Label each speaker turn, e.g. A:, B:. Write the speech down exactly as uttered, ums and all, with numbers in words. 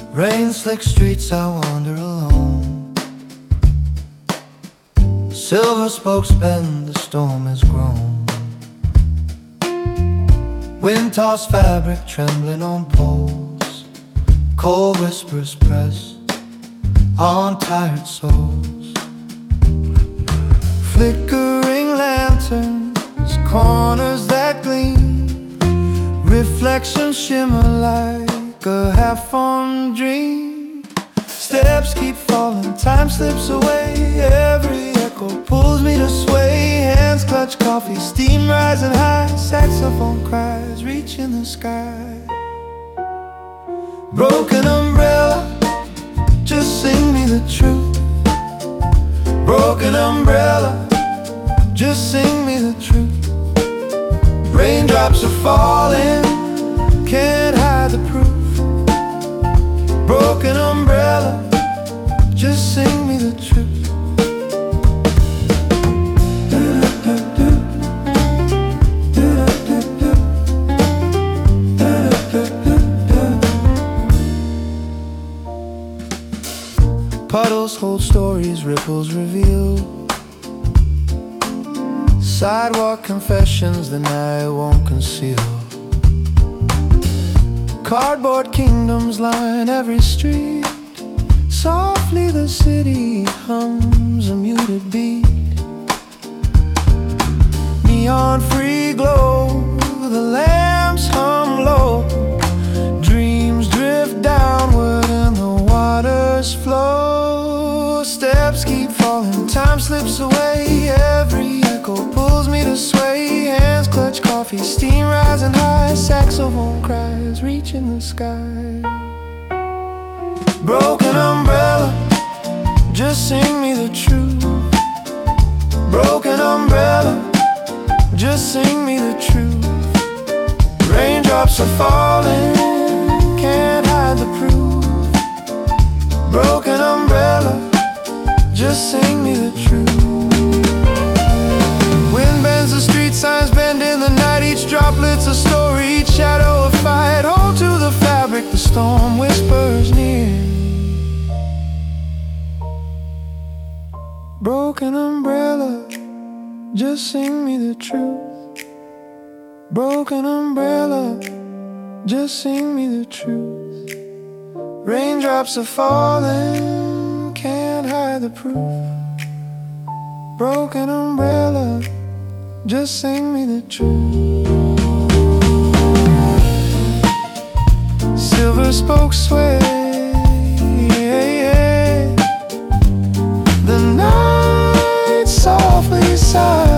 A: Rain-slick streets I wander alone. Silver spokes bend, the storm has grown. Wind-tossed fabric trembling on poles. Cold whispers press on tired souls. Flickering lanterns, corners that gleam, reflections shimmer like a half-formed dream. Steps keep falling, time slips away. Every echo pulls me to sway. Hands clutch coffee, steam rising high. Saxophone cries, reach in the sky. Broken umbrella, just sing me the truth. Broken umbrella, just sing me the truth. Raindrops are falling, can't hide the proof. Broken umbrella, just sing me the truth. Puddles hold stories, ripples reveal. Sidewalk confessions the night won't conceal. Cardboard kingdoms line every street. Softly the city hums a muted beat. Neon free glow, the lamps hum low. Dreams drift downward and the waters flow. Steps keep falling, time slips away. Every echo pulls me to sway. Hands clutch coffee, steam rising high. Saxophone cries, reach in the sky. Broken umbrella, just sing me the truth. Broken umbrella, just sing me the truth. Raindrops are falling, can't hide the proof. Broken umbrella, just sing me the truth. Wind bends the street signs, bend in the night. Each droplet's a story, each shadow a fight. Hold to the fabric, the storm whispers near. Broken umbrella, just sing me the truth. Broken umbrella, just sing me the truth. Raindrops are falling, can't hide the proof. Broken umbrella, just sing me the truth. Silver spokes sway, the night softly sighs.